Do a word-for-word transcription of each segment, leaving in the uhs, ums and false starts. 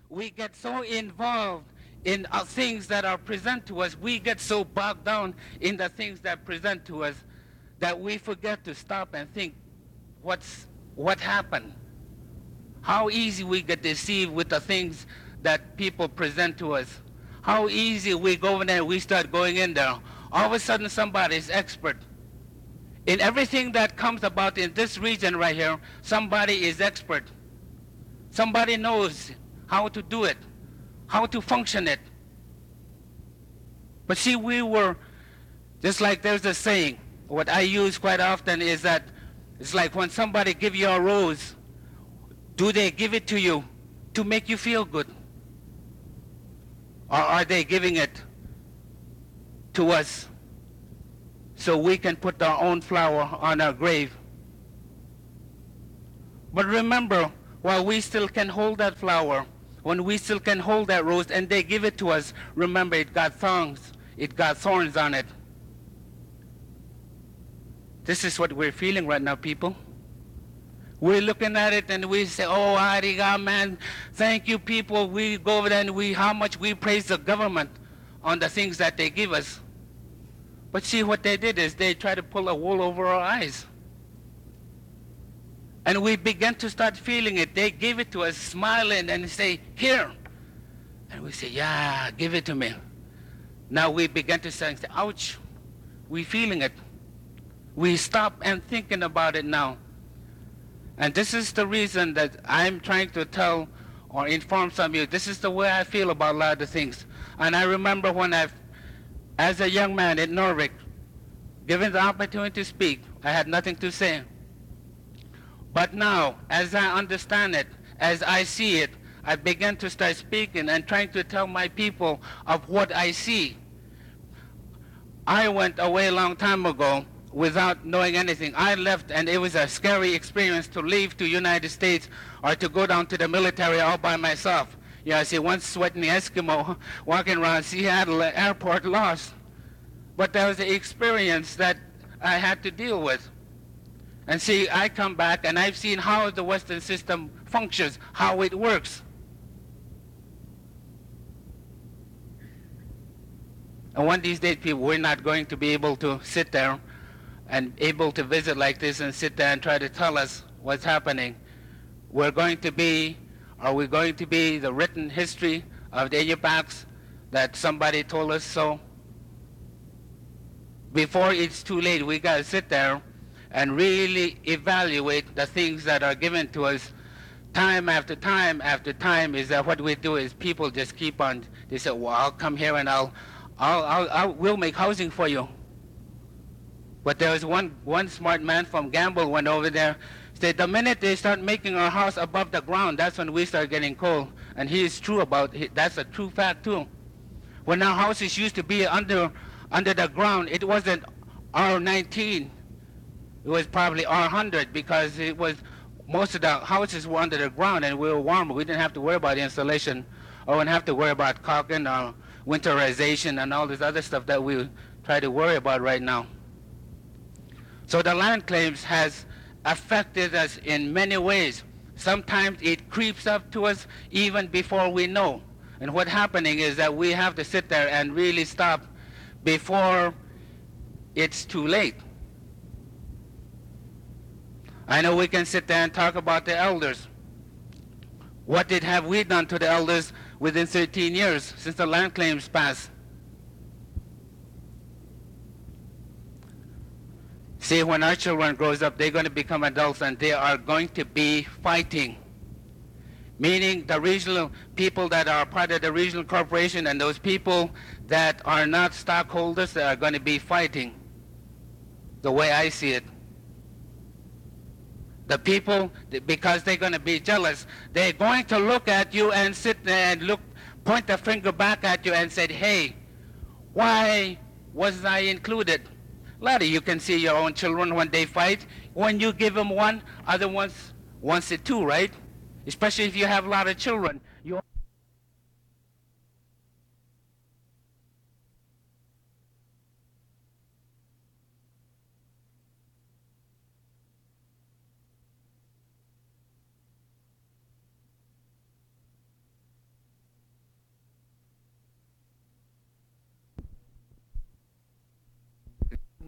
we get so involved in uh, things that are present to us. We get so bogged down in the things that present to us that we forget to stop and think, what's what happened? How easy we get deceived with the things that people present to us. How easy we go in there and we start going in there. All of a sudden somebody is expert. In everything that comes about in this region right here, somebody is expert. Somebody knows how to do it, how to function it. But see, we were, just like there's a saying, what I use quite often is that it's like when somebody give you a rose, do they give it to you to make you feel good? Or are they giving it to us so we can put our own flower on our grave? But remember, while we still can hold that flower, when we still can hold that rose and they give it to us, remember it got thorns, it got thorns on it. This is what we're feeling right now, people. We're looking at it and we say, oh, Ariga, man, thank you, people. We go over there and we, how much we praise the government on the things that they give us. But see, what they did is they tried to pull a wool over our eyes. And we began to start feeling it. They give it to us, smiling, and say, here. And we say, yeah, give it to me. Now we begin to say, ouch, we're feeling it. We stop and thinking about it now. And this is the reason that I'm trying to tell or inform some of you. This is the way I feel about a lot of things. And I remember when I, as a young man in Norwich, given the opportunity to speak, I had nothing to say. But now, as I understand it, as I see it, I began to start speaking and trying to tell my people of what I see. I went away a long time ago without knowing anything. I left, and it was a scary experience to leave to United States or to go down to the military all by myself. Yeah, I see one sweating Eskimo walking around Seattle airport lost. But that was the experience that I had to deal with. And see, I come back and I've seen how the Western system functions, how it works. And one of these days, people, we're not going to be able to sit there and able to visit like this and sit there and try to tell us what's happening. We're going to be, are we going to be the written history of the Ajapax that somebody told us so? Before it's too late, we got to sit there and really evaluate the things that are given to us time after time after time. Is that what we do is people just keep on, they say, well, I'll come here and I'll, I'll, I'll, I'll we'll make housing for you. But there was one, one smart man from Gamble went over there, said the minute they start making our house above the ground, that's when we start getting cold. And he is true about it. That's a true fact too. When our houses used to be under, under the ground, it wasn't R nineteen. It was probably R one hundred because it was, most of the houses were under the ground and we were warmer. We didn't have to worry about insulation or we didn't have to worry about caulking or winterization and all this other stuff that we try to worry about right now. So the land claims has affected us in many ways. Sometimes it creeps up to us even before we know. And what's happening is that we have to sit there and really stop before it's too late. I know we can sit there and talk about the elders. What did have we done to the elders within thirteen years since the land claims passed? See, when our children grows up, they're going to become adults and they are going to be fighting. Meaning the regional people that are part of the regional corporation and those people that are not stockholders, that are going to be fighting. The way I see it. The people, because they're going to be jealous, they're going to look at you and sit there and look, point the finger back at you and say, hey, why wasn't I included? A lot of you can see your own children when they fight. When you give them one, other ones wants it too, right? Especially if you have a lot of children. You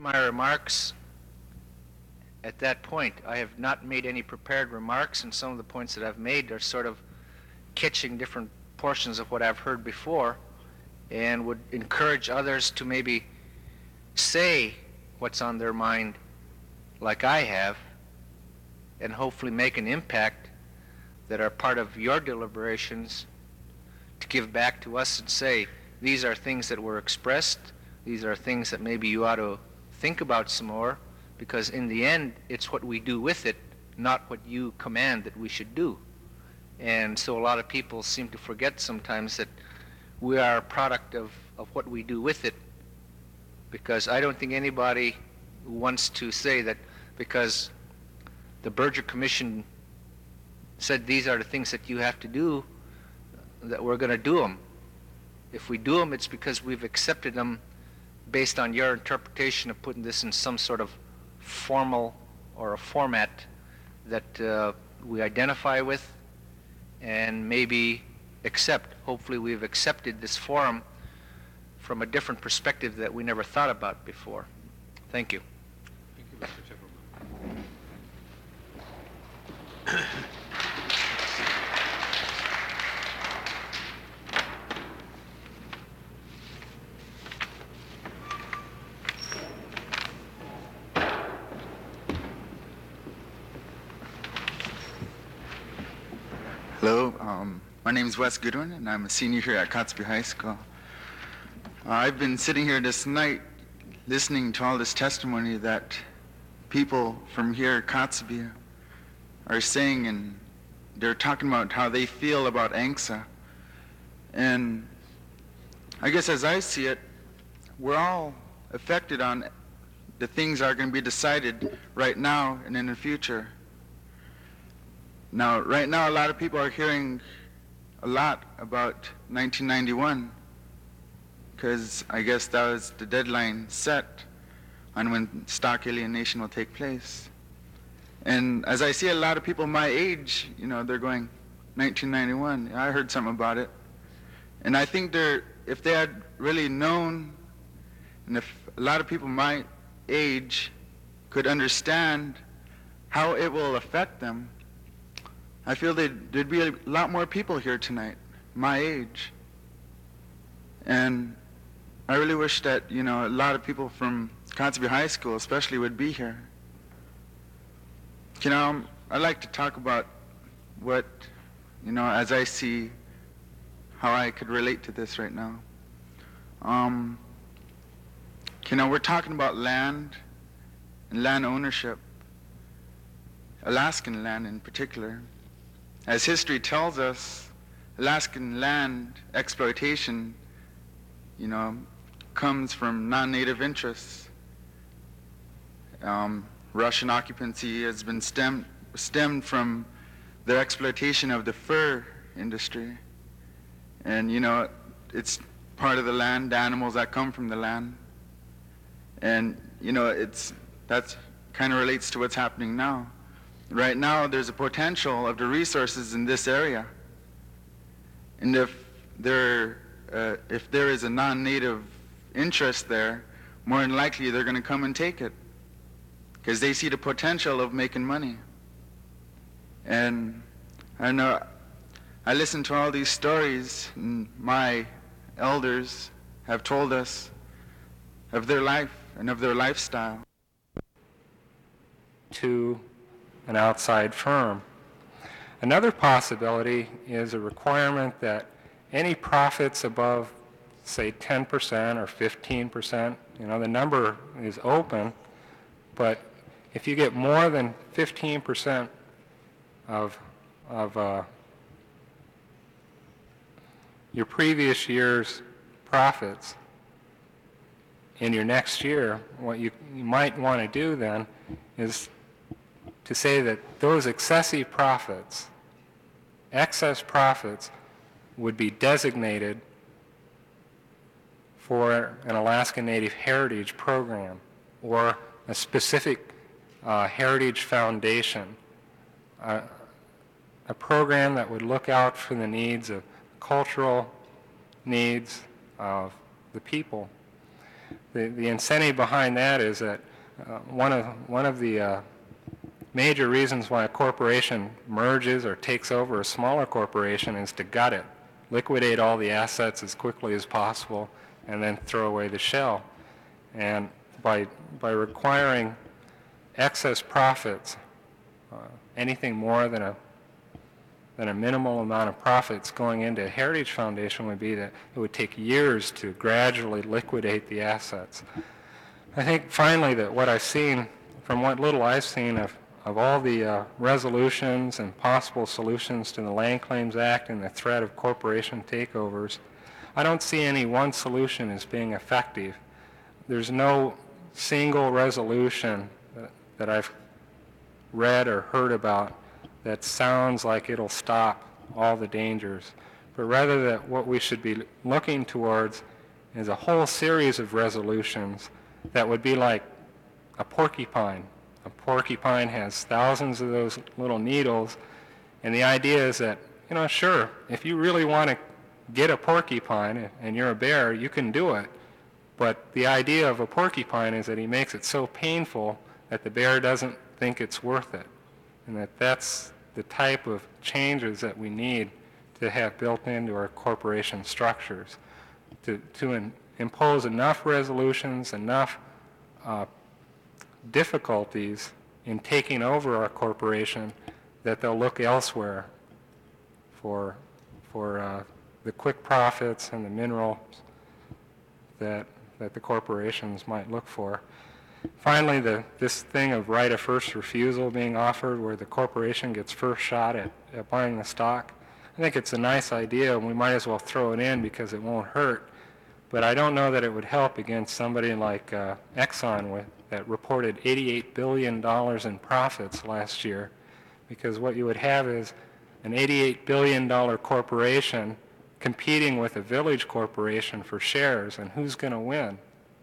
my remarks at that point. I have not made any prepared remarks, and some of the points that I've made are sort of catching different portions of what I've heard before, and would encourage others to maybe say what's on their mind like I have, and hopefully make an impact that are part of your deliberations to give back to us and say, these are things that were expressed, these are things that maybe you ought to think about some more, because in the end, it's what we do with it, not what you command that we should do. And so a lot of people seem to forget sometimes that we are a product of, of what we do with it, because I don't think anybody wants to say that because the Berger Commission said these are the things that you have to do, that we're going to do them. If we do them, it's because we've accepted them based on your interpretation of putting this in some sort of formal or a format that uh, we identify with and maybe accept. Hopefully we've accepted this forum from a different perspective that we never thought about before. Thank you. Thank you, Mister Chipperman. Hello, um, my name is Wes Goodwin, and I'm a senior here at Kotzebue High School. Uh, I've been sitting here this night listening to all this testimony that people from here at Kotzebue are saying, and they're talking about how they feel about A N C S A. And I guess as I see it, we're all affected on the things that are going to be decided right now and in the future. Now, right now, a lot of people are hearing a lot about nineteen ninety-one, because I guess that was the deadline set on when stock alienation will take place. And as I see a lot of people my age, you know, they're going, nineteen ninety-one, I heard something about it. And I think they're, if they had really known, and if a lot of people my age could understand how it will affect them, I feel there'd, there'd be a lot more people here tonight, my age. And I really wish that, you know, a lot of people from Kotzebue High School especially would be here. You know, I'd like to talk about what, you know, as I see how I could relate to this right now. Um, you know, we're talking about land and land ownership, Alaskan land in particular. As history tells us, Alaskan land exploitation, you know, comes from non-native interests. Um, Russian occupancy has been stemmed, stemmed from their exploitation of the fur industry. And, you know, it's part of the land, the animals that come from the land. And, you know, it's, that's kind of relates to what's happening now. Right now, there's a potential of the resources in this area. And if there, uh, if there is a non-native interest there, more than likely they're going to come and take it, because they see the potential of making money. And I know, I listen to all these stories, and my elders have told us of their life and of their lifestyle. To an outside firm. Another possibility is a requirement that any profits above, say, ten percent or fifteen percent, you know, the number is open, but if you get more than fifteen percent of, of uh, your previous year's profits in your next year, what you, you might want to do then is to say that those excessive profits, excess profits, would be designated for an Alaska Native Heritage program or a specific uh, heritage foundation, uh, a program that would look out for the needs of cultural needs of the people. the, the incentive behind that is that uh, one of one of the uh, major reasons why a corporation merges or takes over a smaller corporation is to gut it, liquidate all the assets as quickly as possible, and then throw away the shell. And by by requiring excess profits, uh, anything more than a than a minimal amount of profits going into a Heritage Foundation would be that it would take years to gradually liquidate the assets. I think finally that what I've seen, from what little I've seen of, of all the uh, resolutions and possible solutions to the Land Claims Act and the threat of corporation takeovers, I don't see any one solution as being effective. There's no single resolution that, that I've read or heard about that sounds like it'll stop all the dangers, but rather that what we should be looking towards is a whole series of resolutions that would be like a porcupine. A porcupine has thousands of those little needles, and the idea is that, you know, sure, if you really want to get a porcupine and you're a bear, you can do it, but the idea of a porcupine is that he makes it so painful that the bear doesn't think it's worth it. And that that's the type of changes that we need to have built into our corporation structures, to, to in, impose enough resolutions, enough uh, difficulties in taking over our corporation that they'll look elsewhere for, for uh, the quick profits and the minerals that, that the corporations might look for. Finally, the, this thing of right of first refusal being offered where the corporation gets first shot at, at buying the stock, I think it's a nice idea and we might as well throw it in because it won't hurt. But I don't know that it would help against somebody like uh, Exxon with, that reported eighty-eight billion dollars in profits last year, because what you would have is an eighty-eight billion dollars corporation competing with a village corporation for shares, and who's going to win?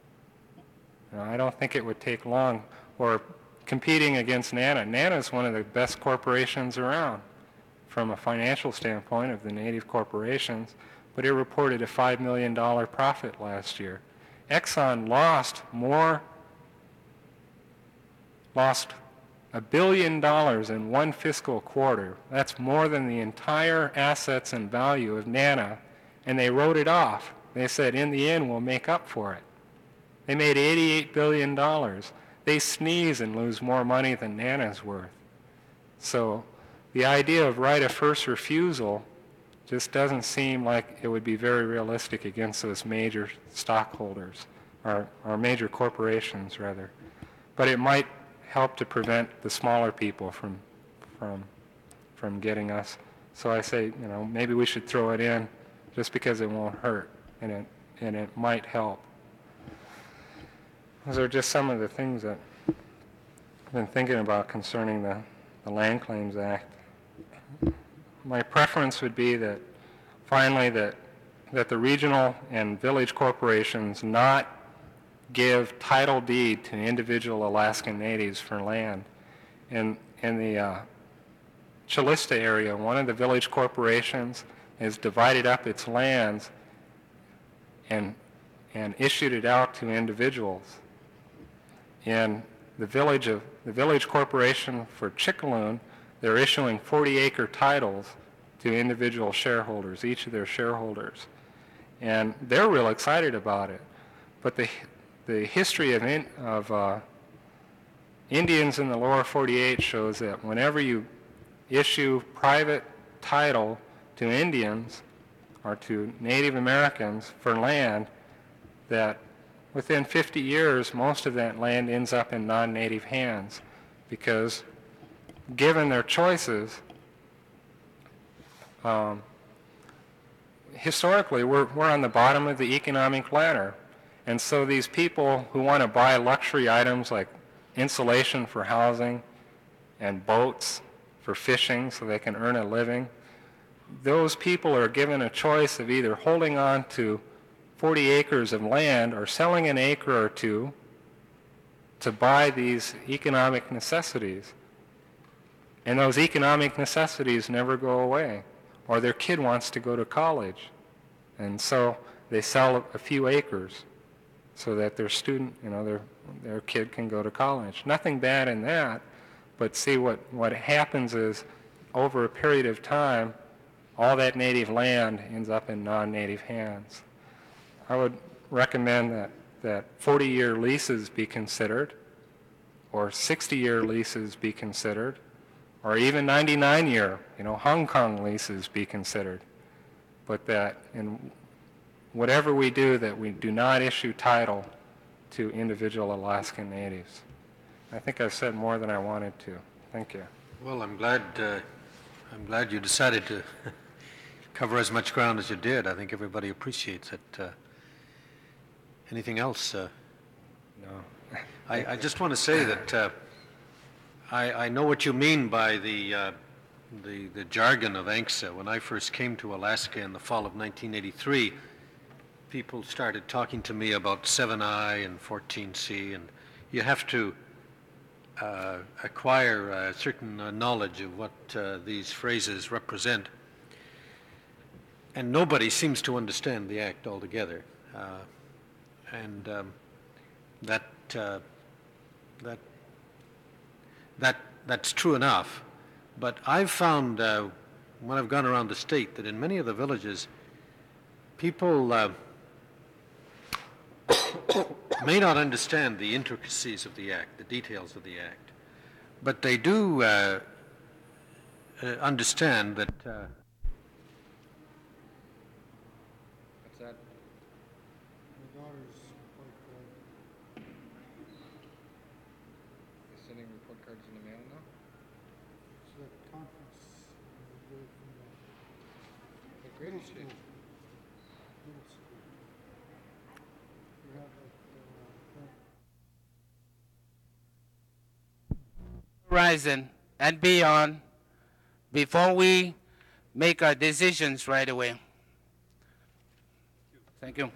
You know, I don't think it would take long. Or competing against NANA. NANA is one of the best corporations around from a financial standpoint of the native corporations, but it reported a five million dollars profit last year. Exxon lost more, lost a billion dollars in one fiscal quarter. That's more than the entire assets and value of NANA, and they wrote it off. They said, in the end, we'll make up for it. They made eighty-eight billion dollars. They sneeze and lose more money than NANA's worth. So the idea of right of first refusal just doesn't seem like it would be very realistic against those major stockholders, or, or major corporations, rather. But it might help to prevent the smaller people from, from, from getting us. So I say, you know, maybe we should throw it in just because it won't hurt, and it, and it might help. Those are just some of the things that I've been thinking about concerning the, the Land Claims Act. My preference would be that, finally, that, that the regional and village corporations not give title deed to individual Alaskan natives for land. In, in the uh, Chilista area, one of the village corporations has divided up its lands and, and issued it out to individuals. In the village of the village corporation for Chickaloon, they're issuing forty acre titles to individual shareholders, each of their shareholders. And they're real excited about it. But the, the history of, in, of uh, Indians in the lower forty-eight shows that whenever you issue private title to Indians or to Native Americans for land, that within fifty years, most of that land ends up in non-native hands because, given their choices, um, historically, we're, we're on the bottom of the economic ladder. And so these people who want to buy luxury items like insulation for housing and boats for fishing so they can earn a living, those people are given a choice of either holding on to forty acres of land or selling an acre or two to buy these economic necessities. And those economic necessities never go away. Or their kid wants to go to college. And so they sell a few acres so that their student, you know, their, their kid can go to college. Nothing bad in that, but see what, what happens is over a period of time, all that native land ends up in non-native hands. I would recommend that, that forty-year leases be considered, or sixty-year leases be considered, or even ninety-nine-year, you know, Hong Kong leases be considered. But that in whatever we do, that we do not issue title to individual Alaskan natives. I think I've said more than I wanted to. Thank you. Well, I'm glad, uh, I'm glad you decided to cover as much ground as you did. I think everybody appreciates it. Uh, anything else? Uh, No. I, I just want to say that uh, I, I know what you mean by the, uh, the, the jargon of A N C S A. When I first came to Alaska in the fall of nineteen eighty-three, people started talking to me about seven I and fourteen C, and you have to uh, acquire a certain uh, knowledge of what uh, these phrases represent. And nobody seems to understand the Act altogether. Uh, and um, that, uh, that, that, that's true enough. But I've found, uh, when I've gone around the state, that in many of the villages, people uh, may not understand the intricacies of the Act, the details of the Act, but they do uh, uh, understand that uh, What's that? My daughter's report card. You're sending report cards in the mail now? It's a conference. uh, we do it from the What grade is she? middle school. We have like, uh, Horizon and beyond before we make our decisions right away. Thank you.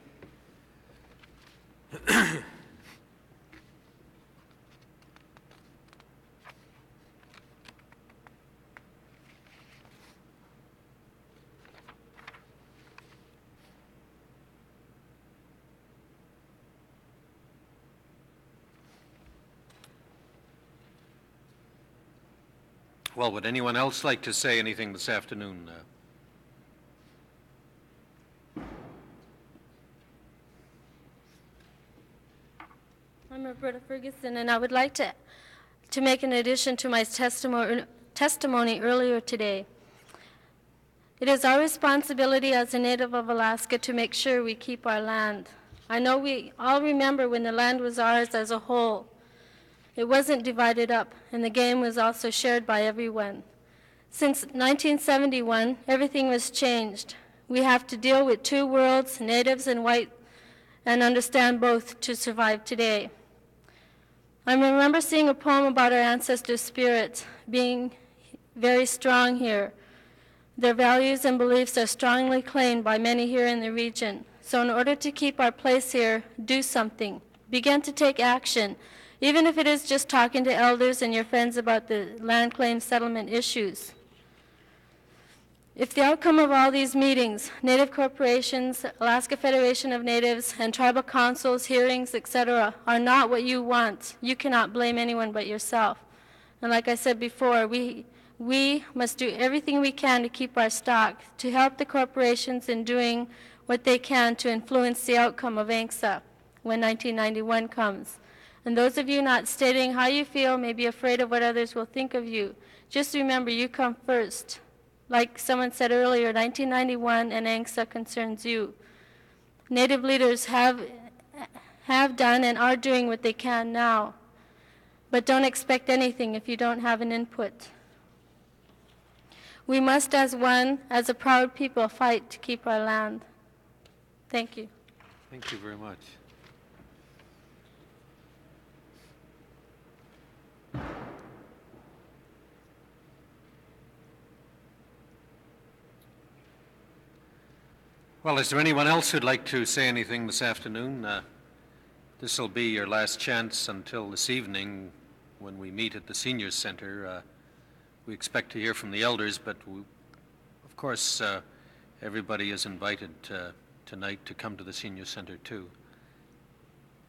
well, would anyone else like to say anything this afternoon? Uh, I'm Roberta Ferguson, and I would like to, to make an addition to my testimony, testimony earlier today. It is our responsibility as a native of Alaska to make sure we keep our land. I know we all remember when the land was ours as a whole. It wasn't divided up, and the game was also shared by everyone. Since nineteen seventy-one, everything was changed. We have to deal with two worlds, natives and white, and understand both to survive today. I remember seeing a poem about our ancestors' spirits being very strong here. Their values and beliefs are strongly claimed by many here in the region. So in order to keep our place here, do something. Begin to take action, even if it is just talking to elders and your friends about the land claim settlement issues. If the outcome of all these meetings, Native corporations, Alaska Federation of Natives, and tribal councils, hearings, et cetera, are not what you want, you cannot blame anyone but yourself. And like I said before, we, we must do everything we can to keep our stock, to help the corporations in doing what they can to influence the outcome of A N C S A when nineteen ninety-one comes. And those of you not stating how you feel may be afraid of what others will think of you. Just remember, you come first. Like someone said earlier, nineteen ninety-one and A N C S A concerns you. Native leaders have, have done and are doing what they can now. But don't expect anything if you don't have an input. We must, as one, as a proud people, fight to keep our land. Thank you. thank you very much. Well, is there anyone else who'd like to say anything this afternoon? Uh, this will be your last chance until this evening when we meet at the Seniors Center. Uh, we expect to hear from the elders, but we, of course, uh, everybody is invited uh, tonight to come to the Seniors Center too.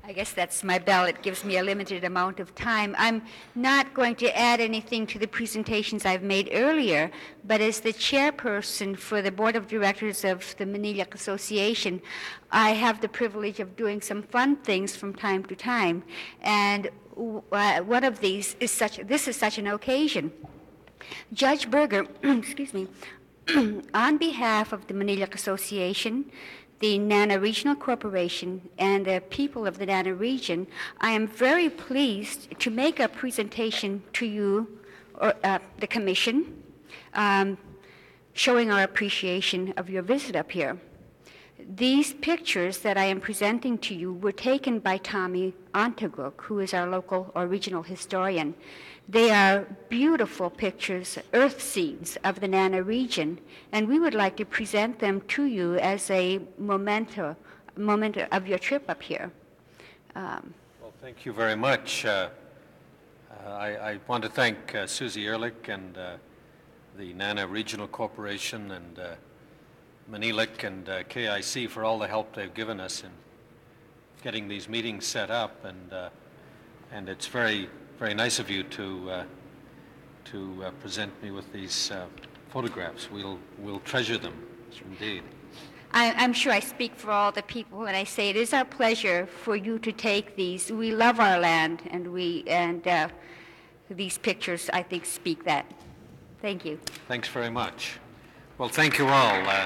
I guess that's my bell. It gives me a limited amount of time. I'm not going to add anything to the presentations I've made earlier, but as the chairperson for the Board of Directors of the Manilak Association, I have the privilege of doing some fun things from time to time. And uh, one of these is such, this is such an occasion. Judge Berger, excuse me, on behalf of the Manilak Association, the Nana Regional Corporation, and the people of the Nana region, I am very pleased to make a presentation to you, or uh, the Commission, um, showing our appreciation of your visit up here. These pictures that I am presenting to you were taken by Tommy Ontaguk, who is our local or regional historian. They are beautiful pictures, earth scenes of the Nana region, and we would like to present them to you as a memento, moment of your trip up here. Um, well, thank you very much. Uh, uh, I, I want to thank uh, Susie Ehrlich and uh, the Nana Regional Corporation and uh, Manilak and uh, K I C for all the help they've given us in getting these meetings set up, and uh, and it's very very nice of you to uh, to uh, present me with these uh, photographs. We'll we'll treasure them, indeed. I, I'm sure I speak for all the people when I say it is our pleasure for you to take these. We love our land, and we and uh, these pictures, I think, speak that. Thank you. Thanks very much. Well, thank you all. Uh,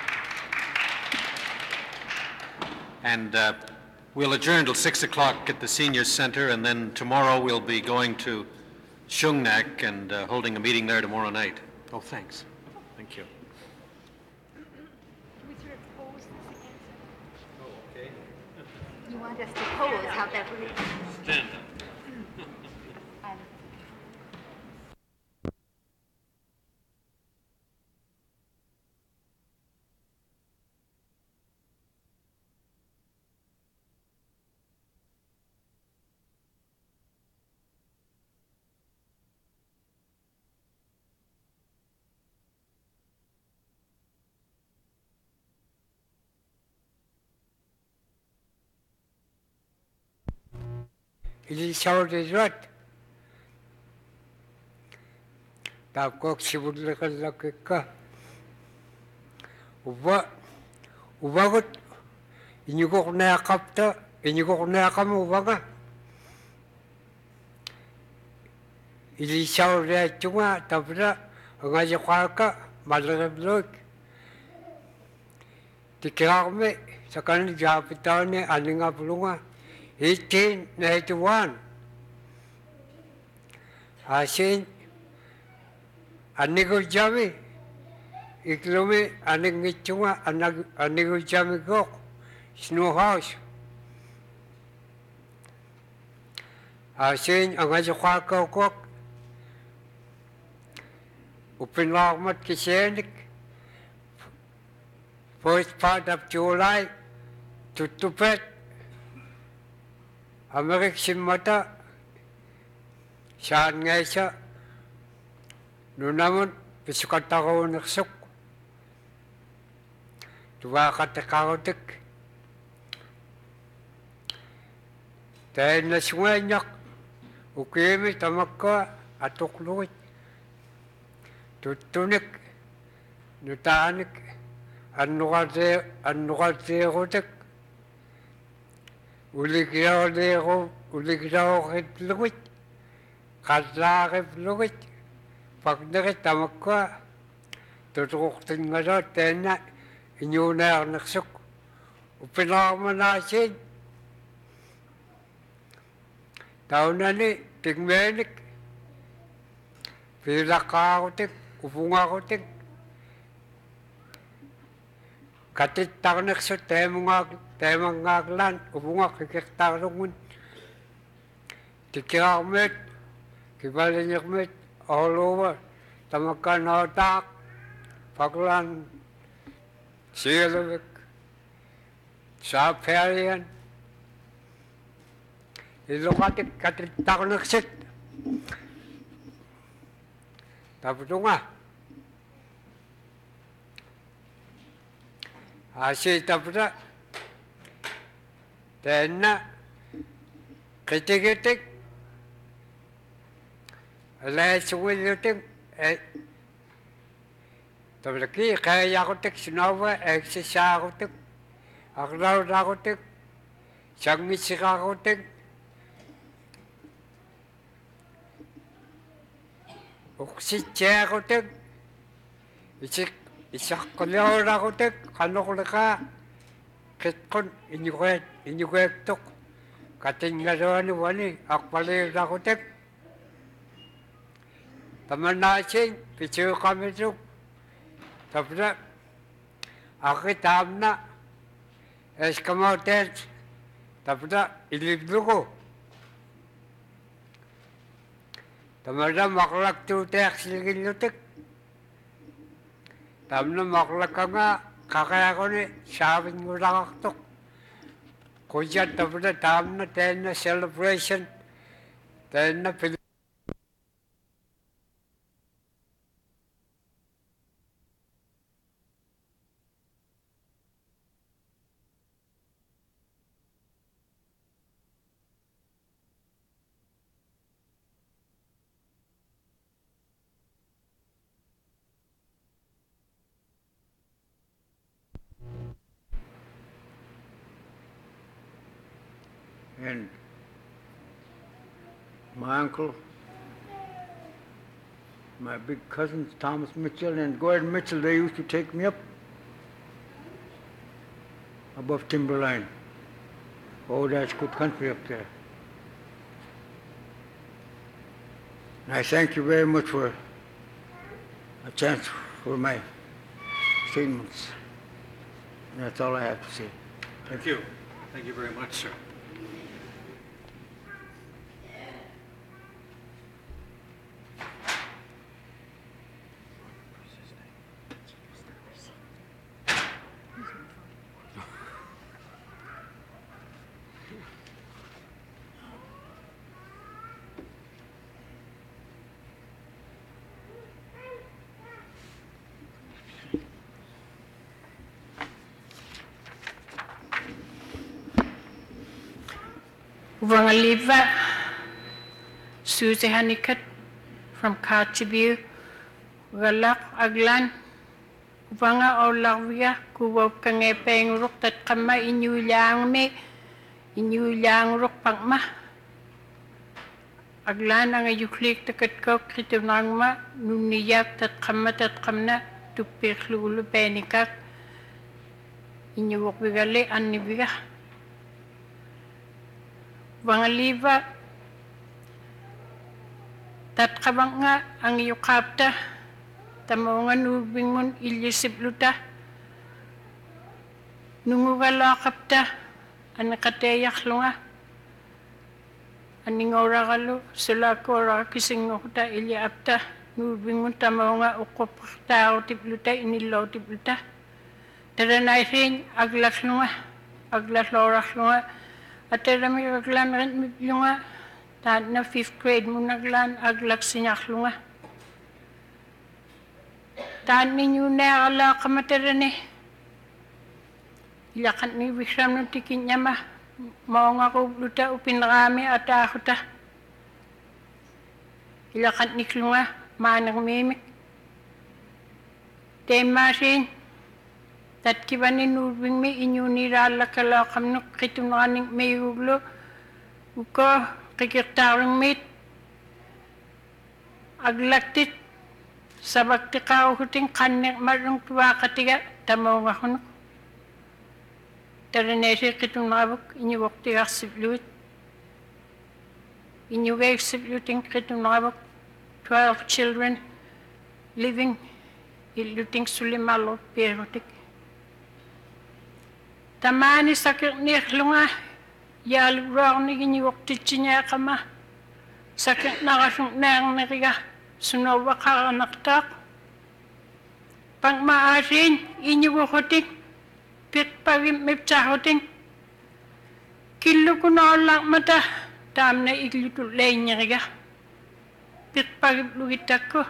and uh, we'll adjourn till six o'clock at the Senior Center, and then tomorrow we'll be going to Shungnak and uh, holding a meeting there tomorrow night. Oh, thanks. Thank you. Oh, okay. You want us to pose? How that would Stand up. Ili saudirat tapkok sibudlakalakka uba ubagot inyugok na kapta inyugok na kamu ubaga ili saudirat cuma tapra ngaji kwaka malagablok tikirame sakani japitane aninga bulunga eighteen ninety-one. Asin anigo jami iklome aningitchunga anigo jami go snow house. Asin angaja kwaka kok upinlagmat kisenik first part of July to Tupet Amerik simmata saan nga siya noon naman pisukat ako naksok tuwa katakakotik dahil nasunganyak ukimi tamakka atukluit tutunik nutanik annukate annukate kotik uligrao lego uligrao kitluit katla kitluit pagdakit tamakka tutuktin nga daw tena inyuna naksok upinakamanasin taunani tigmenik pilakakotik upungakotik katit taknaksot temungak temang ngaglan ubungak kikiktarungun tikiramet kibalinyakmet all over tamakan hotak paglan silawik saperian ilokatik katit taknaksit taputunga asi taputa tena Kitigitik. Alay suwilutik. Eh. Tablaki kaya kutik sinawa eksisa kutik. Aklaw na kutik. Sangmisika kutik. Uksitya kutik. Isik isak kalyaw na kutik. Kanukulika. Kitkon inyukwet inyukwet tuk. Kating nga doon wani akpali na kutik. Taman nasin pichu kami tuk. Tapos akitam na eskamotet. Tapos iliblo ko. Taman na maklak tutek sigilutik. Taman na maklak ka nga kakaya ko ni sabing ko nakaktok. Kuya tapos na taman na ten na celebration. Ten na pili. And my uncle, my big cousins, Thomas Mitchell and Gordon Mitchell, they used to take me up above Timberline. Oh, that's good country up there. And I thank you very much for a chance for my statements. And that's all I have to say. Thank you. Thank you very much, sir. Wangaliva, Susie Honeycutt from Cartibue, Galak Aglan, Wanga Olavia, Kuwop Kangepeng Ruk that Kama inu Yang me, inu Yang Ruk Pangma. Aglan ang ayuklik the Katko Kritunangma, Nuniyak that Kama that Kamna, to Pirlulu Penikak, inu Wokvigale and Niviga. Wangaliva tat kabang nga ang yukapta tamo nga nubingon ilisip luta nungugala kapta anakateyak lunga aningora kalu sula kora kising ngota ilya apta nubingon tamo nga ukopta utip luta inilaw utip luta taranay rin aglas lunga aglas lorak lunga at alam mo aglan rin lunga ta na fifth grade mo naglan aglak sinyak lunga ta ninyo na ala kamaterane ilakan ni Vikram ng tikin niya ma mao nga ko luta upin rami at akuta ilakan ni lunga manang mimik temasin tat kibani nubing me inyo nirala kala kamnok kitunaning may uglo uko kikirtarang mit aglaktit sabak tikaw huting kanek marung tuwa katiga tamaw nga hunok taranesi kitunabok inyo wakti aksiblut inyo aksibluting kitunabok twelve children living iluting sulimalo perotik tamani sakit ni lunga ya luar ni gini waktu cinya kama sakit nakasung nang nariga sunawa ka naktak pang maasin inyo wakotik pit pagim mipsahoting kilo ko na lang mata tam na iglutul lay nyariga pit pagim lugitak ko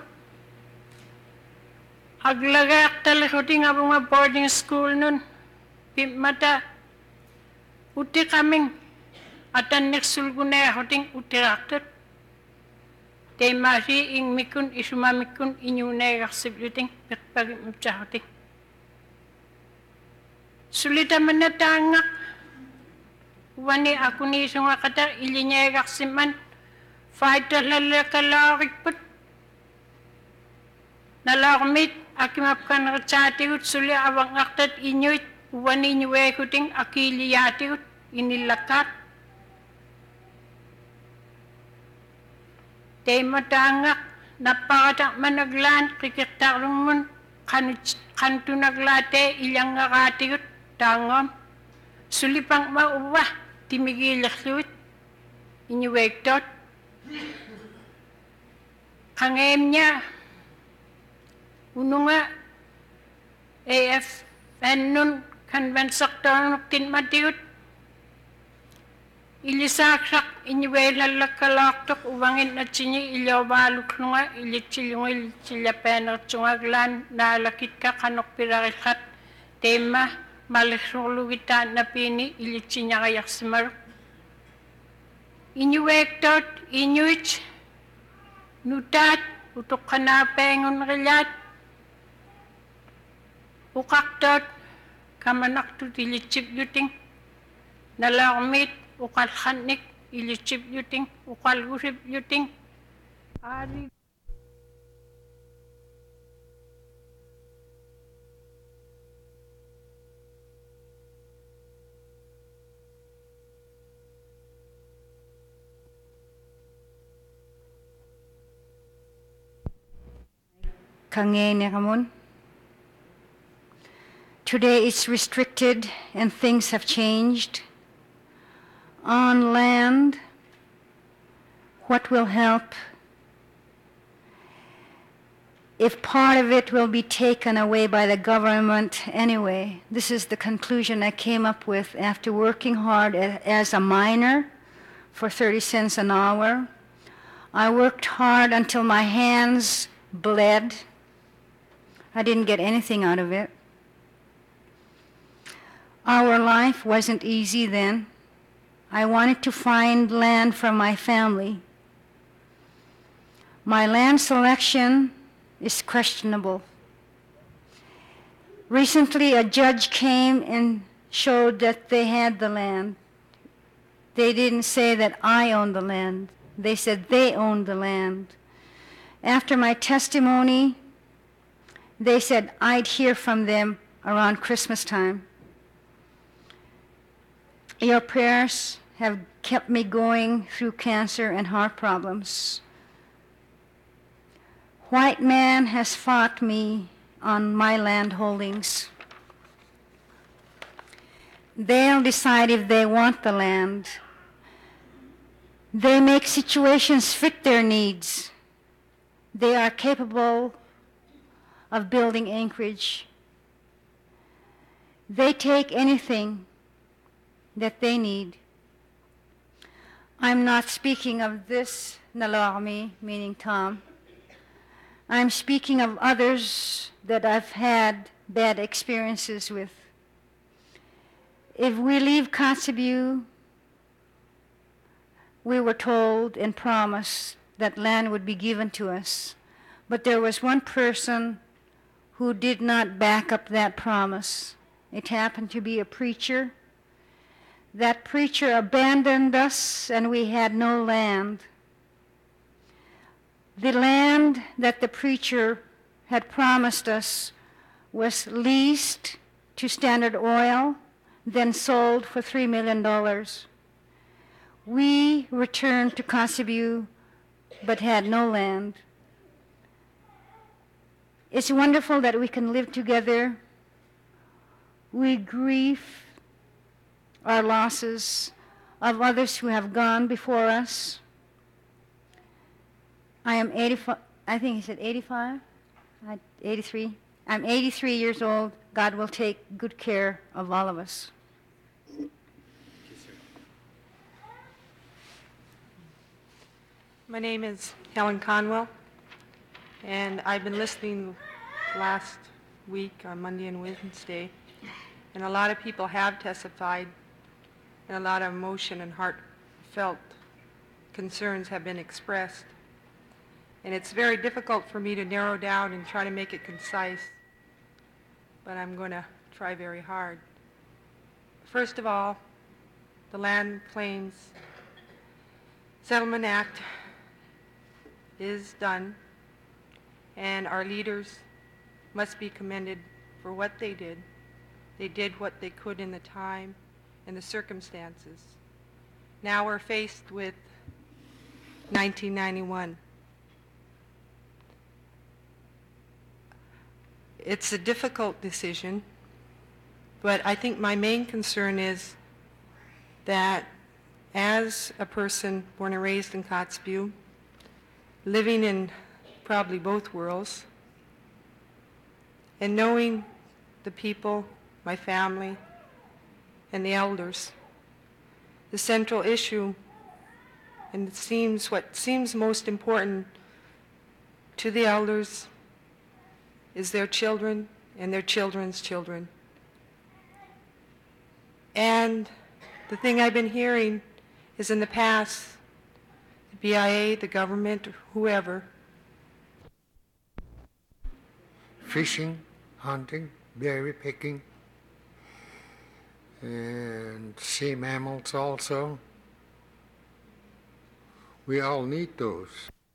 aglagak talakoting abang mga boarding school nun Pimata, uti kaming atan nagsulgunehoting utiraktot. Te masi ing mikun isumamikun inyunegakasibluting pitpagimutsahoting. Sulita manatangak wani aku ni sunga kata ilinyegakasiman fighter lalakalakikput nalarmit akimapkan ratsatigut suli awang aktat inyuit wani nyuekuting akiliyatigut inilakat. Te matangak napakatak managlan kikirtarungun kantunaglate ilang ngakatigut tangom sulipang mauwa timigilakluit inyuwektot kangem niya ununga A F N nun kanbansaktornuk tinmatigut ilisaksak inyuwelalakkalaktok uwangin at sinyi ilyabaluk nunga ilitsilungil silyapenat sungaglan nalakit ka kanok pirakikat tema malisulugita na pini ilitsinya kayak simar inyuwektot inyuich nutat utok kanapengon rilat ukaktot kamanaktot ilitsip yuting nalarmit ukal khanik ilitsip yuting ukal gusip yuting ari Kangene Ramon. Today it's restricted and things have changed. On land, what will help? If part of it will be taken away by the government anyway, this is the conclusion I came up with after working hard as a miner for thirty cents an hour. I worked hard until my hands bled. I didn't get anything out of it. Our life wasn't easy then. I wanted to find land for my family. My land selection is questionable. Recently, a judge came and showed that they had the land. They didn't say that I owned the land. They said they owned the land. After my testimony, they said I'd hear from them around Christmas time. Your prayers have kept me going through cancer and heart problems. White man has fought me on my land holdings. They'll decide if they want the land. They make situations fit their needs. They are capable of building Anchorage. They take anything that they need. I'm not speaking of this Nalarmi, meaning Tom. I'm speaking of others that I've had bad experiences with. If we leave Kotzebue, we were told and promised that land would be given to us. But there was one person who did not back up that promise. It happened to be a preacher. That preacher abandoned us and we had no land. The land that the preacher had promised us was leased to Standard Oil, then sold for three million dollars. We returned to Kotzebue but had no land. It's wonderful that we can live together. We grieve our losses of others who have gone before us. I am eighty-five, I think he said eighty-five, I, eighty-three. I'm eighty-three years old. God will take good care of all of us. My name is Helen Conwell, and I've been listening last week on Monday and Wednesday, and a lot of people have testified, and a lot of emotion and heart heartfelt concerns have been expressed. And it's very difficult for me to narrow down and try to make it concise, but I'm going to try very hard. First of all, the Land Plains Settlement Act is done, and our leaders must be commended for what they did. They did what they could in the time and the circumstances. Now we're faced with nineteen ninety-one. It's a difficult decision, but I think my main concern is that as a person born and raised in Kotzebue, living in probably both worlds, and knowing the people, my family, and the elders, the central issue, and it seems what seems most important to the elders, is their children and their children's children. And the thing I've been hearing is in the past, the B I A, the government, whoever, Fishing, hunting, berry picking, and sea mammals also. We all need those.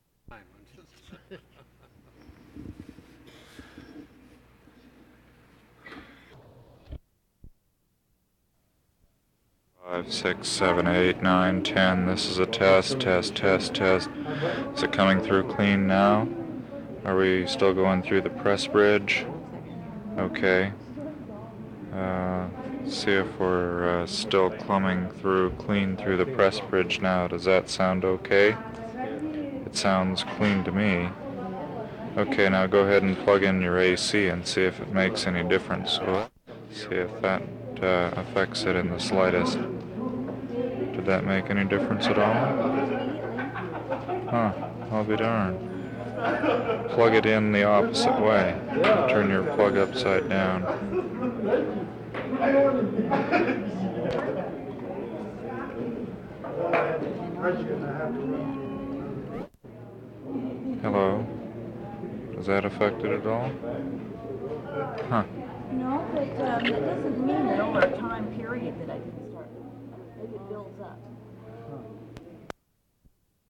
Five, six, seven, eight, nine, ten. This is a test, test, test, test. Is it coming through clean now? Are we still going through the press bridge? Okay. Uh, see if we're uh, still coming through clean through the press bridge now. Does that sound okay? It sounds clean to me. Okay, now go ahead and plug in your A C and see if it makes any difference. So, see if that uh, affects it in the slightest. Did that make any difference at all? Huh, I'll be darned. Plug it in the opposite way. Turn your plug upside down. Hello? Does that affect it at all? Huh. No, but um, that doesn't mean that over a time period that I didn't start. Maybe it builds up.